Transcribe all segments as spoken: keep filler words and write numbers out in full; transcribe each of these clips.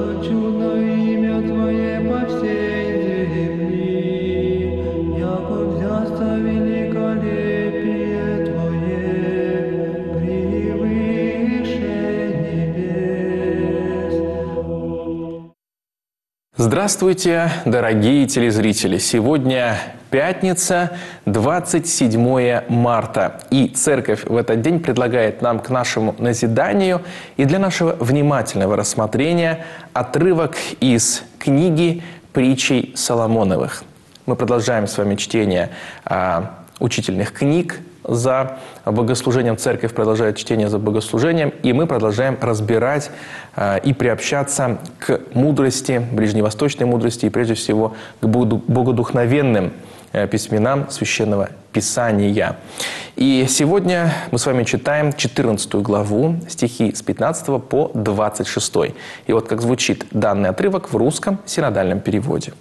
что чудно имя Твое по всей земли, яко взясться великолепие Твое превыше небес. Здравствуйте, дорогие телезрители! Сегодня пятница, двадцать седьмое марта. И Церковь в этот день предлагает нам к нашему назиданию и для нашего внимательного рассмотрения отрывок из книги «Притчей Соломоновых». Мы продолжаем с вами чтение а, учительных книг. За богослужением церковь продолжает чтение за богослужением, и мы продолжаем разбирать э, и приобщаться к мудрости, ближневосточной мудрости, и прежде всего к богодухновенным э, письменам Священного Писания. И сегодня мы с вами читаем четырнадцатую главу, стихи с пятнадцатого по двадцать шестой. И вот как звучит данный отрывок в русском синодальном переводе.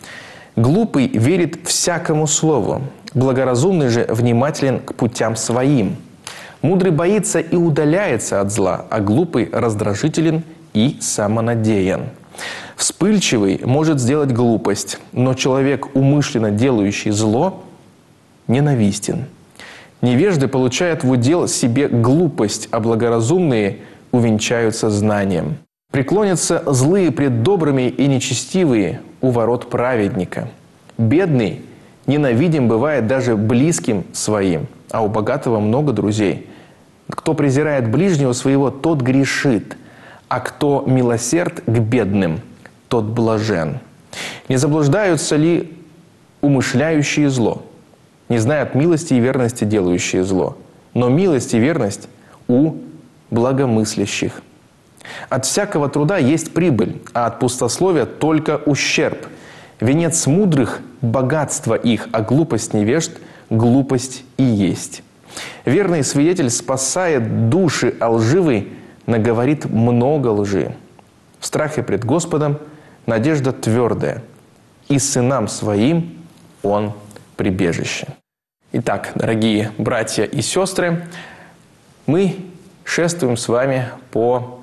«Глупый верит всякому слову, благоразумный же внимателен к путям своим. Мудрый боится и удаляется от зла, а глупый раздражителен и самонадеян. Вспыльчивый может сделать глупость, но человек, умышленно делающий зло, ненавистен. Невежды получают в удел себе глупость, а благоразумные увенчаются знанием. Преклонятся злые пред добрыми и нечестивые у ворот праведника. Бедный ненавидим бывает даже близким своим, а у богатого много друзей. Кто презирает ближнего своего, тот грешит, а кто милосерд к бедным, тот блажен. Не заблуждаются ли умышляющие зло? Не знают милости и верности делающие зло, но милость и верность у благомыслящих. От всякого труда есть прибыль, а от пустословия только ущерб. Венец мудрых – богатство их, а глупость невежд – глупость и есть. Верный свидетель спасает души, а лживый наговорит много лжи. В страхе пред Господом надежда твердая, и сынам своим он прибежище». Итак, дорогие братья и сестры, мы шествуем с вами по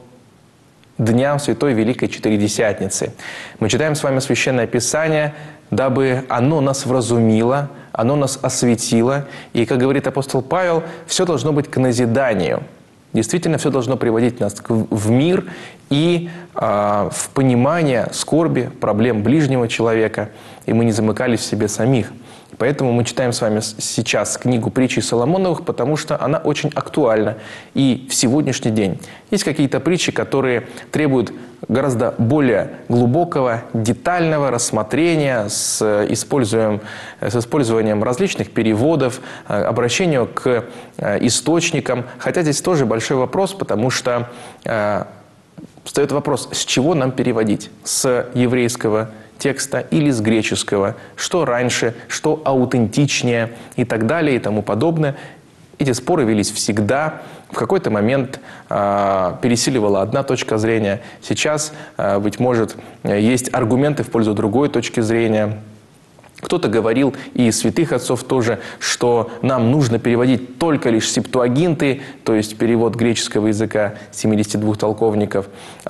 дням Святой Великой Четыредесятницы. Мы читаем с вами Священное Писание, дабы оно нас вразумило, оно нас осветило. И, как говорит апостол Павел, все должно быть к назиданию. Действительно, все должно приводить нас в мир и э, в понимание скорби, проблем ближнего человека, и мы не замыкались в себе самих. Поэтому мы читаем с вами сейчас книгу «Притчи Соломоновых», потому что она очень актуальна и в сегодняшний день. Есть какие-то притчи, которые требуют гораздо более глубокого, детального рассмотрения с использованием, с использованием различных переводов, обращению к источникам. Хотя здесь тоже большой вопрос, потому что э, встает вопрос, с чего нам переводить? С еврейского текста или с греческого, что раньше, что аутентичнее и так далее и тому подобное. Эти споры велись всегда. В какой-то момент э, пересиливала одна точка зрения. Сейчас, э, быть может, есть аргументы в пользу другой точки зрения. Кто-то говорил, и из святых отцов тоже, что нам нужно переводить только лишь септуагинты, то есть перевод греческого языка семидесяти двух толковников.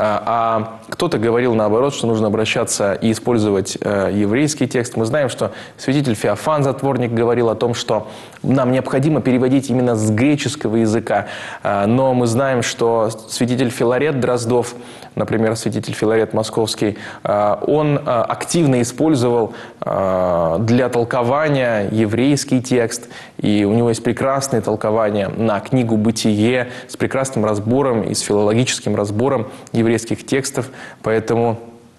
А, а кто-то говорил наоборот, что нужно обращаться и использовать э, еврейский текст. Мы знаем, что святитель Феофан Затворник говорил о том, что нам необходимо переводить именно с греческого языка. А, но мы знаем, что святитель Филарет Дроздов, например, святитель Филарет Московский, э, он э, активно использовал э, для толкования еврейский текст, и у него есть прекрасные толкования на книгу «Бытие» с прекрасным разбором и с филологическим разбором еврейских текстов, поэтому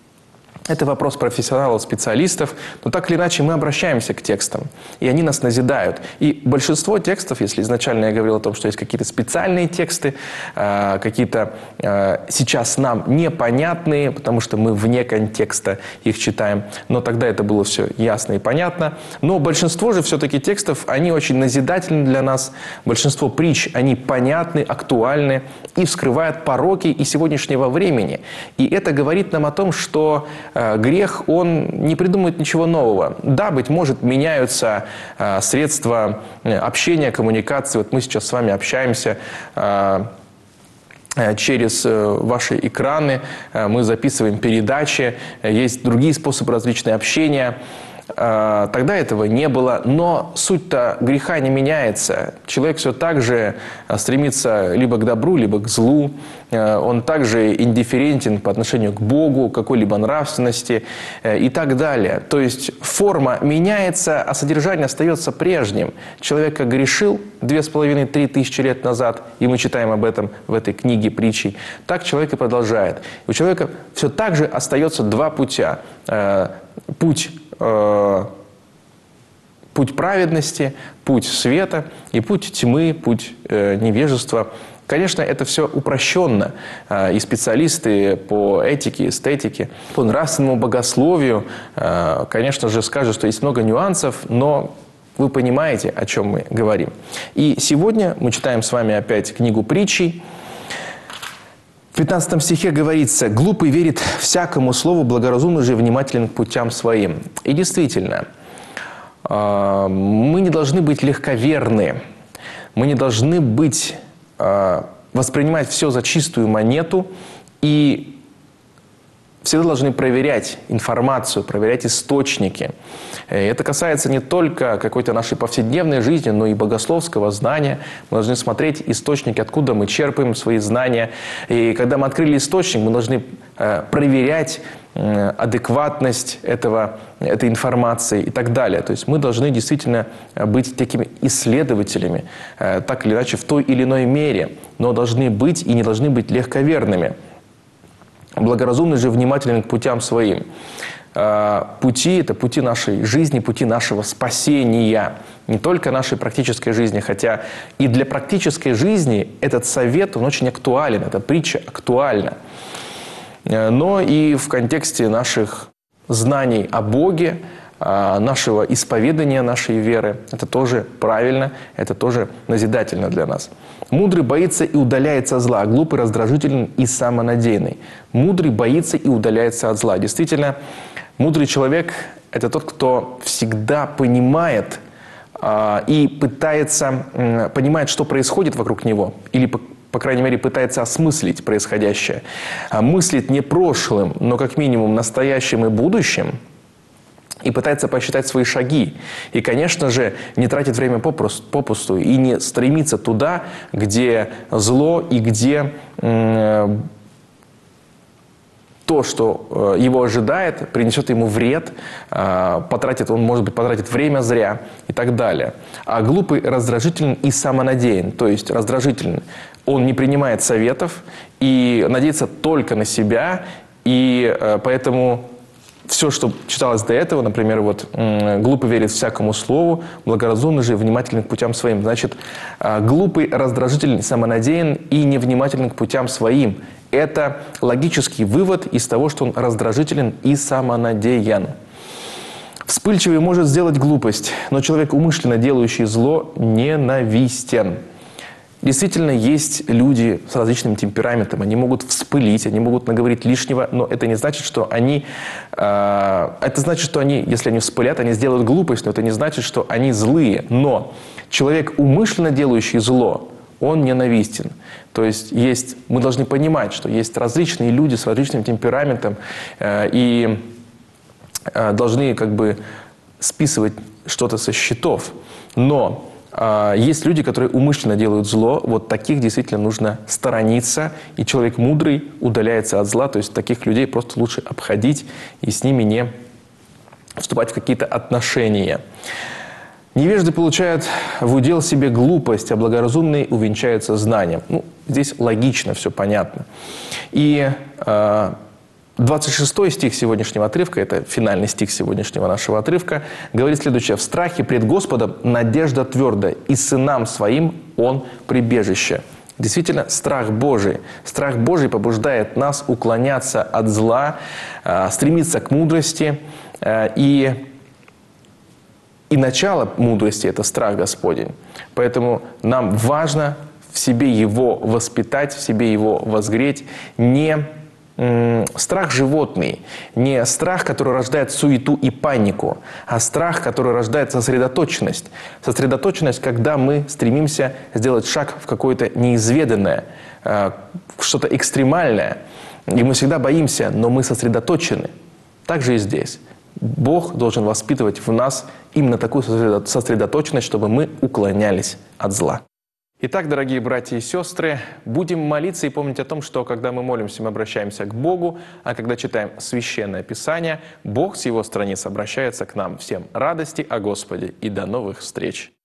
это вопрос профессионалов, специалистов, но так или иначе мы обращаемся к текстам, и они нас назидают. И большинство текстов, если изначально я говорил о том, что есть какие-то специальные тексты, какие-то сейчас нам непонятные, потому что мы вне контекста их читаем, но тогда это было все ясно и понятно. Но большинство же все-таки текстов, они очень назидательны для нас, большинство притч, они понятны, актуальны и вскрывают пороки и сегодняшнего времени. И это говорит нам о том, что грех, он не придумывает ничего нового. Да, быть может, меняются э, средства общения, коммуникации. Вот мы сейчас с вами общаемся. Э, через ваши экраны, мы записываем передачи, есть другие способы различные общения. Тогда этого не было, но суть-то греха не меняется. Человек все так же стремится либо к добру, либо к злу. Он также индифферентен по отношению к Богу, какой-либо нравственности и так далее. То есть форма меняется, а содержание остается прежним. Человек как грешил две с половиной-три тысячи лет назад, и мы читаем об этом в этой книге притчей, так человек и продолжает. У человека все так же остается два путя. Путь путь праведности, путь света и путь тьмы, путь э, невежества. Конечно, это все упрощенно. И специалисты по этике, эстетике, по нравственному богословию, э, конечно же, скажут, что есть много нюансов, но вы понимаете, о чем мы говорим. И сегодня мы читаем с вами опять книгу притчей. В пятнадцатом стихе говорится: «Глупый верит всякому слову, благоразумный же внимателен к путям своим». И действительно, мы не должны быть легковерны, мы не должны быть, воспринимать все за чистую монету и всегда должны проверять информацию, проверять источники. Это касается не только какой-то нашей повседневной жизни, но и богословского знания. Мы должны смотреть источники, откуда мы черпаем свои знания. И когда мы открыли источник, мы должны проверять адекватность этого, этой информации и так далее. То есть мы должны действительно быть такими исследователями, так или иначе, в той или иной мере, но должны быть и не должны быть легковерными. Благоразумный же внимателен к путям своим. Пути – это пути нашей жизни, пути нашего спасения. Не только нашей практической жизни, хотя и для практической жизни этот совет, он очень актуален, эта притча актуальна. Но и в контексте наших знаний о Боге, нашего исповедания нашей веры, это тоже правильно, это тоже назидательно для нас. Мудрый боится и удаляется от зла, а глупый раздражителен и самонадеянный. Мудрый боится и удаляется от зла. Действительно, мудрый человек – это тот, кто всегда понимает э, и пытается, э, понимает, что происходит вокруг него, или, по, по крайней мере, пытается осмыслить происходящее. А мыслит не прошлым, но как минимум настоящим и будущим, и пытается посчитать свои шаги. И, конечно же, не тратит время попусту и не стремится туда, где зло и где э, то, что его ожидает, принесет ему вред, э, потратит, он, может быть, потратит время зря и так далее. А глупый раздражителен и самонадеян, то есть раздражителен. Он не принимает советов и надеется только на себя, и э, поэтому... Все, что читалось до этого, например, вот «глупый верит всякому слову, благоразумный же внимателен к путям своим». Значит, глупый, раздражительный, самонадеян и невнимателен к путям своим. Это логический вывод из того, что он раздражителен и самонадеян. Вспыльчивый может сделать глупость, но человек, умышленно делающий зло, ненавистен. Действительно, есть люди с различным темпераментом, они могут вспылить, они могут наговорить лишнего, но это не значит, что они, э, это значит, что они, если они вспылят, они сделают глупость, но это не значит, что они злые. Но человек, умышленно делающий зло, он ненавистен. То есть, есть мы должны понимать, что есть различные люди с различным темпераментом, э, и э, должны как бы списывать что-то со счетов. Но есть люди, которые умышленно делают зло, вот таких действительно нужно сторониться, и человек мудрый удаляется от зла, то есть таких людей просто лучше обходить и с ними не вступать в какие-то отношения. Невежды получают в удел себе глупость, а благоразумные увенчаются знанием. Ну, здесь логично, все понятно. И э, двадцать шестой стих сегодняшнего отрывка, это финальный стих сегодняшнего нашего отрывка, говорит следующее: «В страхе пред Господом надежда твердая, и сынам своим Он прибежище». Действительно, страх Божий. Страх Божий побуждает нас уклоняться от зла, стремиться к мудрости. И, и начало мудрости – это страх Господень. Поэтому нам важно в себе его воспитать, в себе его возгреть, не страх животный, не страх, который рождает суету и панику, а страх, который рождает сосредоточенность. Сосредоточенность, когда мы стремимся сделать шаг в какое-то неизведанное, что-то экстремальное, и мы всегда боимся, но мы сосредоточены. Так же и здесь. Бог должен воспитывать в нас именно такую сосредоточенность, чтобы мы уклонялись от зла. Итак, дорогие братья и сестры, будем молиться и помнить о том, что когда мы молимся, мы обращаемся к Богу, а когда читаем Священное Писание, Бог с Его страниц обращается к нам. Всем радости о Господе и до новых встреч!